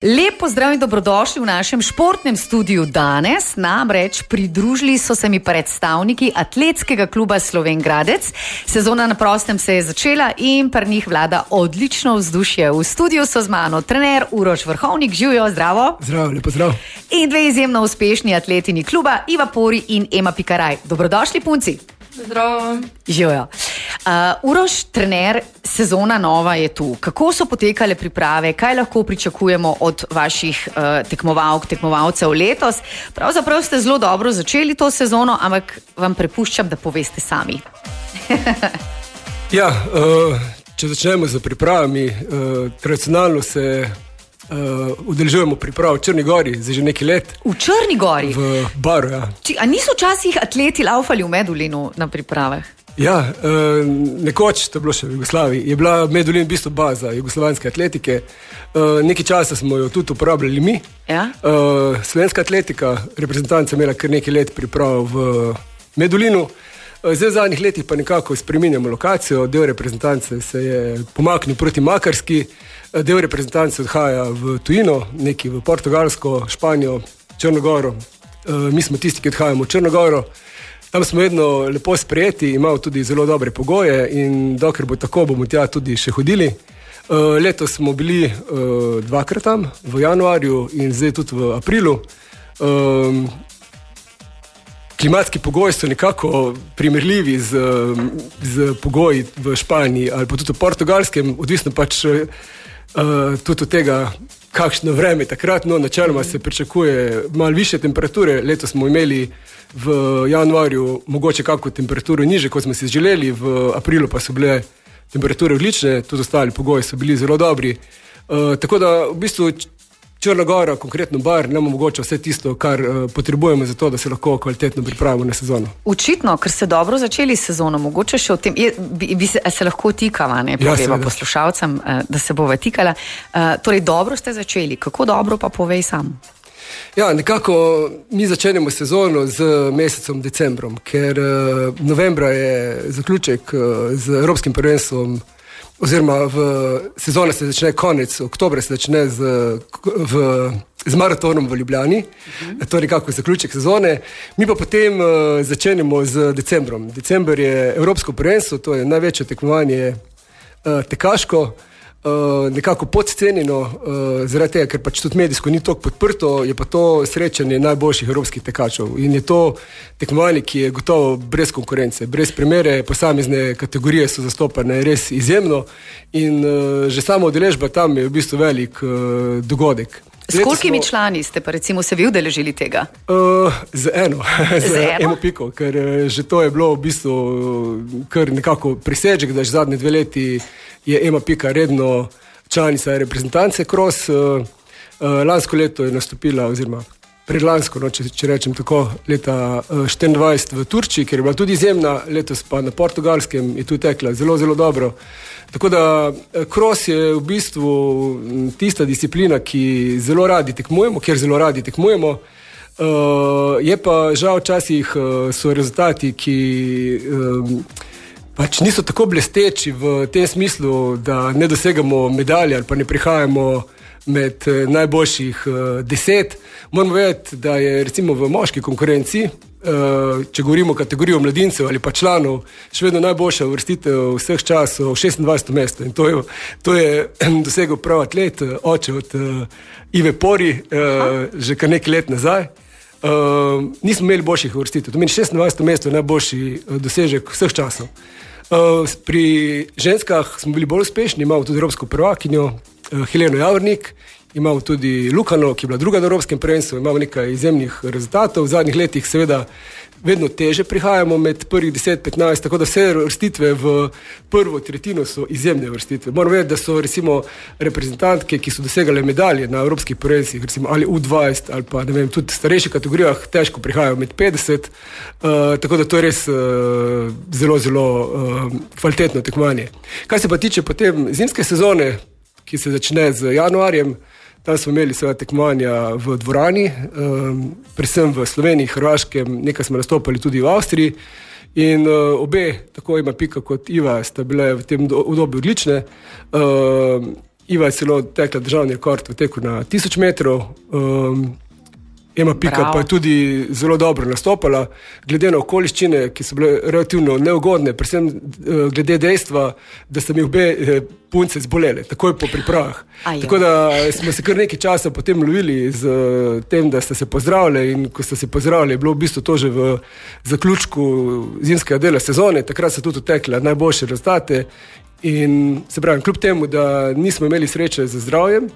Lep pozdrav in dobrodošli v našem športnem studiu danes. Namreč pridružili so se mi predstavniki atletskega kluba Slovenj Gradec. Sezona na prostem se je začela in pri njih vlada odlično vzdušje. V studiu so z mano trener Uroš Vrhovnik, živijo, zdravo. Zdravo, lepo zdrav. In dve izjemno uspešni atletini kluba, Iva Pori in Ema Pikaraj. Dobrodošli, punci. Zdravo. Živijo. Uroš, trener, sezona nova je tu. Kako so potekale priprave, kaj lahko pričakujemo od vaših tekmovalk, tekmovalcev letos? Pravzaprav ste zelo dobro začeli to sezono, ampak vam prepuščam, da poveste sami. Če začnemo z pripravami, tradicionalno se udeležujemo priprav v Črni Gori za že nekaj let. V Črni Gori? V baru, ja. A niso včasih atleti laufali v Medulinu na pripravah? Ja, nekoč, to je bilo še v Jugoslaviji, je bila Medulin v bistvu baza jugoslovanske atletike. Nekaj časa smo jo tudi uporabljali mi. Ja? Slovenska atletika, reprezentanca imela kar nekaj let priprav v Medulinu. Zdaj v zadnjih letih pa nekako spreminjamo lokacijo, del reprezentance se je pomaknil proti Makarski, del reprezentance odhaja v tujino, neki v Portugalsko, Španijo, Črno Goro. Mi smo tisti, ki odhajamo v Črno Goro. Tam smo vedno lepo sprejeti, imamo tudi zelo dobre pogoje in dokler bo tako, bomo tja tudi še hodili. Letos smo bili dvakrat tam, v januarju in zdaj tudi v aprilu. Klimatski pogoji so nekako primerljivi z pogoji v Španiji ali pa tudi v Portugalskem, odvisno pač tudi od tega, kakšno vreme takrat. No, načeloma se pričakuje malo više temperature. Letos smo imeli v januarju mogoče kako temperaturo niže, kot smo si želeli, v aprilu pa so bile temperature odlične, tudi ostali pogoji so bili zelo dobri. Tako da v bistvu Črna Gora, konkretno bar, nam omogoča vse tisto, kar potrebujemo za to, da se lahko kvalitetno pripravimo na sezono. Očitno, ker ste dobro začeli sezono, mogoče še o tem, se lahko tikava, ne, poveva poslušalcem, da se bova tikala. Torej, dobro ste začeli, kako dobro pa povej sam? Ja, nekako mi začenjamo sezono z mesecem decembrom, ker novembra je zaključek z Evropskim prvenstvom, oziroma sezona se začne konec oktobra, se začne z maratonom v Ljubljani, to je nekako zaključek sezone. Mi pa potem začenjamo z decembrom. December je Evropsko prvenstvo, to je največje tekmovanje tekaško, nekako podcenjeno, zaradi tega, ker pač tudi medijsko ni toliko podprto, je pa to srečanje najboljših evropskih tekačev in je to tekmovanje, ki je gotovo brez konkurence, brez primere, posamezne kategorije so zastopane res izjemno in že sama udeležba tam je v bistvu velik dogodek. S kolikimi člani ste pa recimo se vi udeležili tega? Z eno piko, ker že to je bilo v bistvu kar nekako prisežek, da že zadnje 2 leti je Ema Pika redno članica reprezentance Cross. Lansko leto je nastopila, oziroma predlansko, no, če rečem tako, leta 24 v Turčiji, ker je bila tudi izjemna, letos pa na Portugalskem je tu tekla zelo, zelo dobro. Tako da cross je v bistvu tista disciplina, ki zelo radi tekmujemo, kjer zelo radi tekmujemo. Je pa žal včasih so rezultati, ki pač niso tako blesteči v tem smislu, da ne dosegamo medalje ali pa ne prihajamo med najboljših 10. Moramo vedeti, da je recimo v moški konkurenci, če govorimo o kategorijo mladincev ali pa članov, še vedno najboljša uvrstitev vseh časov 26. mesto. In to je dosegel prav atlet, oče od Ive Pori, že kar nekaj let nazaj. Nismo imeli boljših uvrstitev. To meni 26. mesto je najboljši dosežek vseh časov. Pri ženskah smo bili bolj uspešni, imamo tudi evropsko prvakinjo Heleno Javornik, imamo tudi Lukano, ki je bila druga na evropskem prvenstvu, imamo nekaj izjemnih rezultatov. V zadnjih letih seveda vedno teže prihajamo med prvih 10-15, tako da vse vrstitve v prvo tretjino so izjemne vrstitve. Moram vedeti, da so recimo reprezentantke, ki so dosegale medalje na evropskih prvenstvih, recimo ali U20 ali pa ne vem, tudi v starejših kategorijah težko prihajajo med 50, tako da to je res zelo, zelo kvalitetno tekmovanje. Kaj se pa tiče potem zimske sezone, ki se začne z januarjem, tam smo imeli seveda tekmovanja v dvorani, predvsem v Sloveniji, Hrvaškem, nekaj smo nastopali tudi v Avstriji in obe, tako Ema Pika kot Iva, sta bile v tem obdobju odlične. Iva je celo tekla državni rekord v teku na 1000 metrov. Ema Pika pa je tudi zelo dobro nastopala, glede na okoliščine, ki so bile relativno neugodne, predvsem glede dejstva, da so mi obe punce zbolele, takoj po pripravah. Tako da smo se kar nekaj časa potem lovili z tem, da sta se pozdravili, in ko sta se pozdravili, je bilo v bistvu to že v zaključku zimskega dela sezone, takrat so tudi otekle najboljše rezultate in se pravi, kljub temu, da nismo imeli sreče z zdravjem,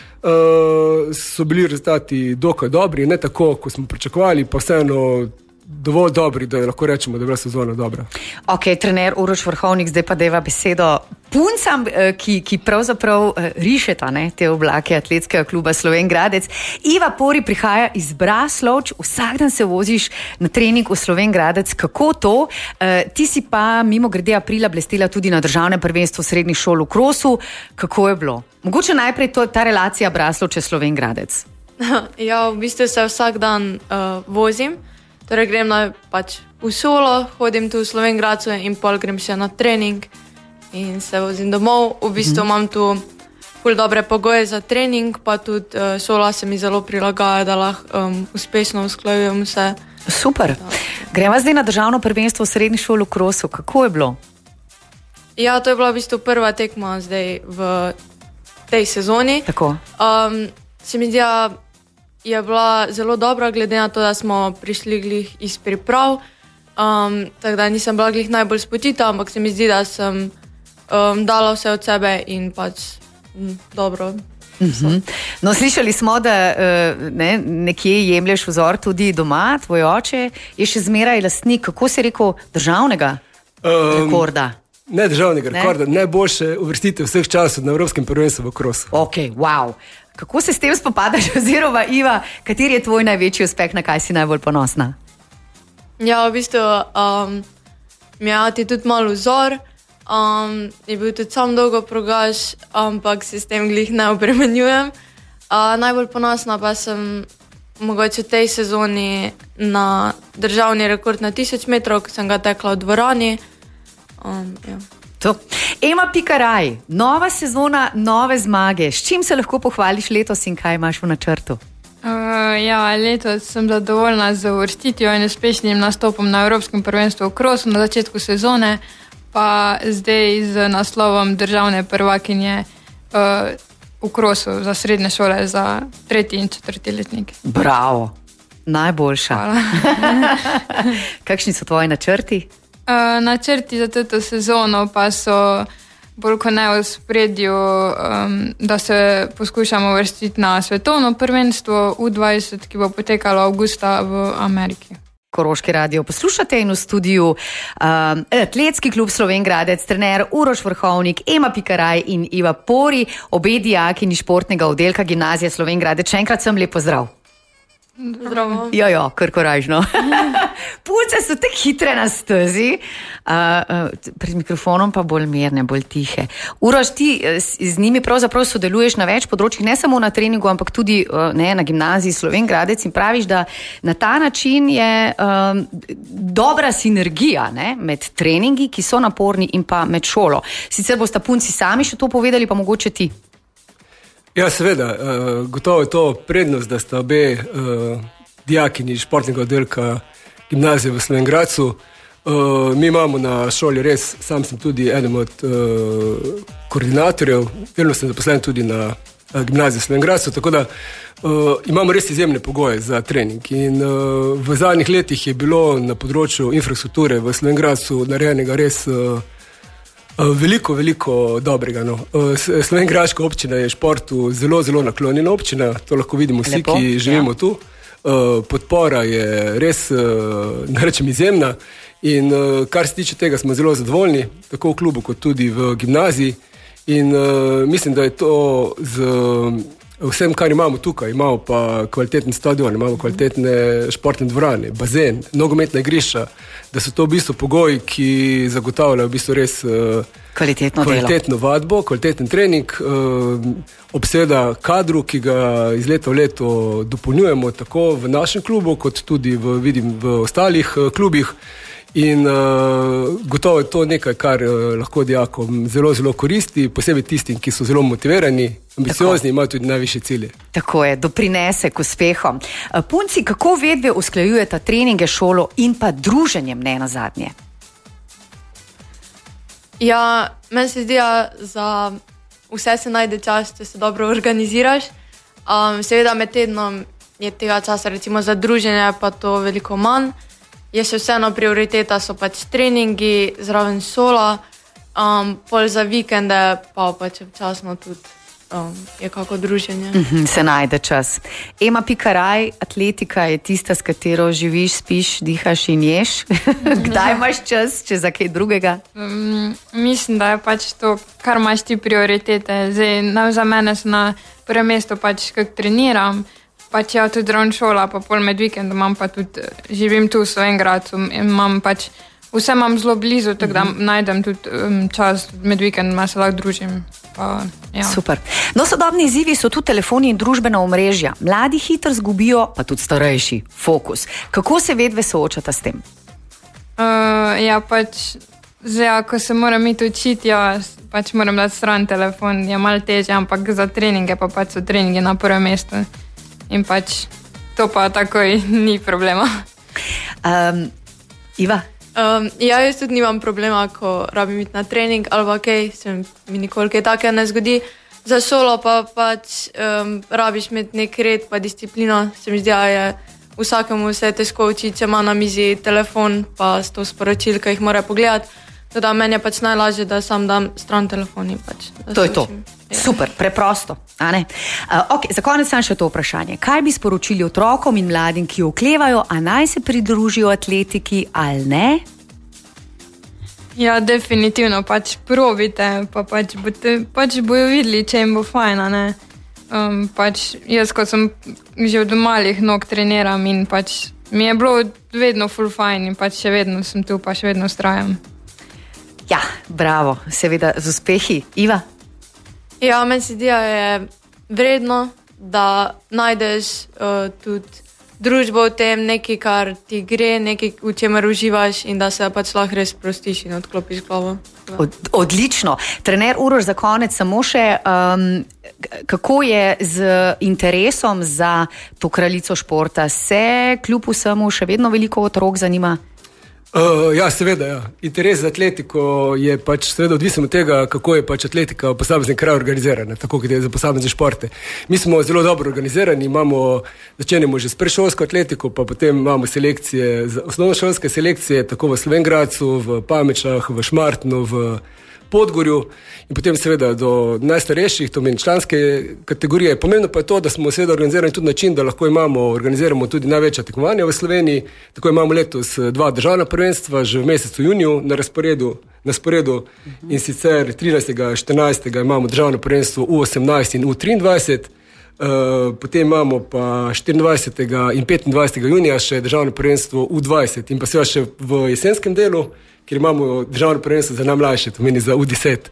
so bili rezultati dokaj dobri, ne tako, kot smo pričakovali, pa vseeno dovolj dobri, da lahko rečemo, da je bila sezona dobra. Ok, trener Uroš Vrhovnik, zdaj pa deva besedo puncam, ki pravzaprav rišeta te oblake atletskega kluba Slovenj Gradec. Iva Pori prihaja iz Braslovč, vsak dan se voziš na trening v Slovenj Gradec. Kako to? Ti si pa mimo grede aprila blestela tudi na državnem prvenstvu srednjih šol v Krosu. Kako je bilo? Mogoče najprej ta relacija Braslovče-Slovenj Gradec. Ja, v bistvu se vsak dan vozim. Torej grem v šolo, hodim tu v Slovenj Gradcu in pol grem še na trening in se vozim domov. V bistvu imam tu ful dobre pogoje za trening, pa tudi šola se mi zelo prilagaja, da lahko uspešno usklajujem se. Super. Gremo zdaj na državno prvenstvo v srednji šoli v Krosu. Kako je bilo? Ja, to je bila v bistvu prva tekma zdaj v tej sezoni. Tako. Se mi zdi, je bila zelo dobra, glede na to, da smo prišli glih iz priprav, tako da nisem bila glih najbolj spotita, ampak se mi zdi, da sem dala vse od sebe in dobro. No, slišali smo, da nekje jemlješ vzor tudi doma, tvoj oče je še zmeraj lastnik, kako si rekel, državnega rekorda? Ne državnega rekorda, najboljše uvrstitev vseh časov na Evropskem prvenstvu v Krosu. Ok, wow. Kako se s tem spopadaš, oziroma Iva, kateri je tvoj največji uspeh, na kaj si najbolj ponosna? Ja, v bistvu mi je ati tudi malo vzor, je bil tudi sam dolgo progaš, ampak se s tem glih ne obremenjujem. Najbolj ponosna pa sem mogoče v tej sezoni na državni rekord na 1000 metrov, ko sem ga tekla v dvorani. Ja. Ema Pikaraj, nova sezona, nove zmage. S čim se lahko pohvališ letos in kaj imaš v načrtu? Letos sem zadovoljna z uvrstitvijo in uspešnim nastopom na Evropskem prvenstvu v Krosu na začetku sezone, pa zdaj z naslovom državne prvakinje v Krosu za srednje šole za 3. in 4. letnik. Bravo, najboljša. Hvala. Kakšni so tvoji načrti? Načrti za to sezono pa so bolj kot ne v spredju, da se poskušamo uvrstiti na svetovno prvenstvo U20, ki bo potekalo avgusta v Ameriki. Koroški radio poslušate in v studiu atletski klub Slovenj Gradec, trener Uroš Vrhovnik, Ema Pikaraj in Iva Pori, obe dijakinji športnega oddelka Gimnazije Slovenj Gradec. Še enkrat sem lep pozdrav. Zdravo. Jo, kar koražno. Punce so tako hitre na stezi, pred mikrofonom pa bolj mirne, bolj tihe. Uroš, ti z njimi pravzaprav sodeluješ na več področjih, ne samo na treningu, ampak tudi na Gimnaziji Slovenj Gradec in praviš, da na ta način je dobra sinergija med treningi, ki so naporni, in pa med šolo. Sicer bosta punci sami še to povedali, pa mogoče ti. Ja, seveda, gotovo je to prednost, da sta obe dijakinji športnega oddelka Gimnazije v Slovenj Gradcu. Mi imamo na šoli res, sam sem tudi eden od koordinatorjev, delno sem zaposlen tudi na Gimnaziji Slovenj Gradcu, tako da imamo res izjemne pogoje za trening. In v zadnjih letih je bilo na področju infrastrukture v Slovenj Gradcu narejenega res veliko dobrega. Slovenjgraška občina je športu zelo naklonjena občina, to lahko vidimo vsi, ki živimo tu. Podpora je res, ne rečem, izjemna in kar se tiče tega smo zelo zadovoljni, tako v klubu kot tudi v gimnaziji in mislim, da je to z vsem, kar imamo tukaj. Imamo pa kvaliteten stadion, imamo kvalitetne športne dvorane, bazen, nogometna igrišča, da so to v bistvu pogoji, ki zagotavljajo v bistvu res kvalitetno vadbo, kvaliteten trening, obseda kadru, ki ga iz leta v leto dopolnjujemo tako v našem klubu, kot tudi v ostalih klubih. In gotovo je to nekaj, kar lahko dijakom zelo, zelo koristi, posebej tistim, ki so zelo motivirani, ambiciozni, imajo tudi najvišje cilje. Tako je, doprinese k uspehom. Punci, kako vedve usklajujete treninge, šolo in pa druženjem, ne nazadnje? Ja, meni se zdi, za vse se najde čas, če se dobro organiziraš. Seveda med tednom je tega časa recimo za druženje pa to veliko manj. Je še vseeno prioriteta, so pač treningi, zraven šola, pol za vikende pa pač občasno tudi je kako druženje. Se najde čas. Ema Pikaraj, atletika je tista, s katero živiš, spiš, dihaš in ješ. Kdaj imaš čas, če za kaj drugega? Mislim, da je pač to, kar imaš ti prioritete. Zdaj, za mene so na prvem mestu pač, kak treniram, pač ja tudi ravno šola, pa pol med vikendom imam pa tudi, živim tu v Slovenj Gradcu in imam pač, vse imam zelo blizu, tako da najdem tudi čas med vikendom, se lahko družim. Pa, ja. Super. No, sodobni izzivi so tudi telefoni in družbena omrežja. Mladi hitro zgubijo, pa tudi starejši, fokus. Kako se vedve soočata s tem? Ja, pač, zdaj, ko se moram iti učiti, pač moram dati stran telefon, je malo težje, ampak za treninge pa pač so treningi na prvem mestu. In pač to pa takoj ni problema. Iva? Ja, jaz tudi nimam problema, ko rabim iti na trening, ali kaj, mi nikoli kaj take ne zgodi. Za šolo pa pač rabiš imeti nek red pa disciplino. Se mi zdi, da je vsakemu se težko učiti, če ima na mizi telefon pa 100 sporočil, ki jih mora pogledati. Teda meni je pač najlažje, da sam dam stran telefon in pač. To je to. Super, preprosto. Okay, za konec sam še to vprašanje. Kaj bi sporočili otrokom in mladim, ki oklevajo, a naj se pridružijo atletiki ali ne? Ja, definitivno, pač probite, pa pač bojo videli, če jim bo fajn, ne? Pač jaz, ko sem že od malih nog treniram in pač mi je bilo vedno ful fajn in pač še vedno sem tu, pa še vedno ustrajam. Ja, bravo, seveda z uspehi. Iva? Ja, meni se zdi, da je vredno, da najdeš tudi družbo v tem, nekaj, kar ti gre, nekaj, v čemer uživaš in da se pač lahko res sprostiš in odklopiš glavo. Odlično. Trener Uroš, za konec samo še, kako je z interesom za to kraljico športa? Se kljub vsemu še vedno veliko otrok zanima? Ja, seveda, ja. Interes za atletiko je pač seveda odvisen od tega, kako je pač atletika v posameznem kraju organizirana, tako kot je za posamezne športe. Mi smo zelo dobro organizirani, začenjamo že s predšolsko atletiko, pa potem imamo selekcije, osnovnošolske selekcije, tako v Slovenj Gradcu, v Pamečah, v Šmartnu, v Podgorju in potem seveda do najstarejših, to meni članske kategorije. Pomembno pa je to, da smo seveda organizirani tudi način, da lahko organiziramo tudi največja tekmovanja v Sloveniji. Tako imamo letos 2 državna prvenstva, že v mesecu juniju na sporedu in sicer 13. 14. imamo državno prvenstvo U18 in U23, potem imamo pa 24. in 25. junija še državno prvenstvo U20 in pa seveda še v jesenskem delu, kjer imamo državno prvenstvo za najmlajše, to meni za U10.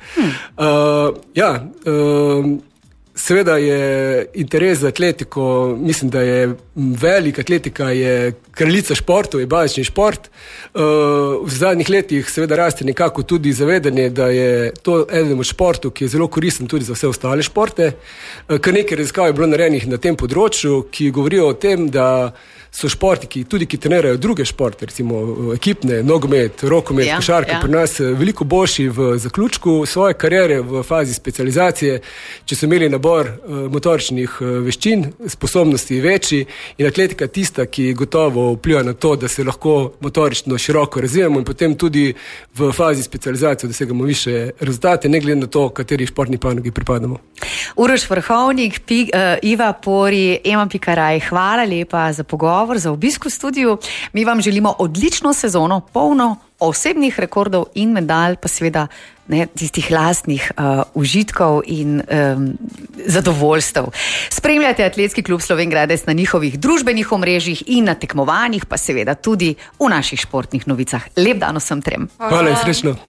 Seveda je interes za atletiko, mislim, da je velik. Atletika je kraljica športov, je bazični šport. V zadnjih letih seveda raste nekako tudi zavedanje, da je to eden od športov, ki je zelo koristen tudi za vse ostale športe. Kar nekaj raziskav je bilo narejenih na tem področju, ki govorijo o tem, da so športi, ki trenirajo druge športe, recimo ekipne, nogomet, rokomet, košarka, pri nas veliko boljši v zaključku svoje kariere v fazi specializacije, če so imeli nabor motoričnih veščin, sposobnosti večji in atletika tista, ki gotovo vpliva na to, da se lahko motorično široko razvijamo in potem tudi v fazi specializacije dosegamo više rezultate, ne glede na to, kateri športni panogi pripadamo. Uroš Vrhovnik, Iva Pori, Ema Pikaraj, hvala lepa za pogovor, za obisk v studiu. Mi vam želimo odlično sezono, polno osebnih rekordov in medalj, pa seveda tistih lastnih užitkov in zadovoljstev. Spremljate Atletski klub Slovenj Gradec na njihovih družbenih omrežjih in na tekmovanjih, pa seveda tudi v naših športnih novicah. Lep dan vsem trem. Hvala in srečno.